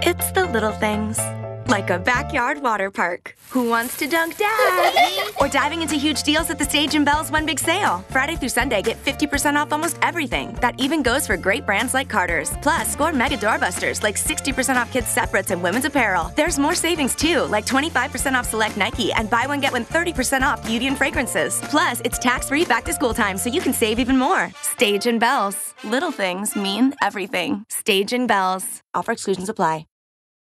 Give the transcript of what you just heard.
It's the little things. Like a backyard water park. Who wants to dunk dad? Or diving into huge deals at the Stage and Bell's One Big Sale. Friday through Sunday, get 50% off almost everything. That even goes for great brands like Carter's. Plus, score mega doorbusters like 60% off kids' separates and women's apparel. There's more savings too, like 25% off select Nike and buy one get one 30% off beauty and fragrances. Plus, it's tax-free back to school time, so you can save even more. Stage and Bell's. Little things mean everything. Stage and Bell's. Offer exclusions apply.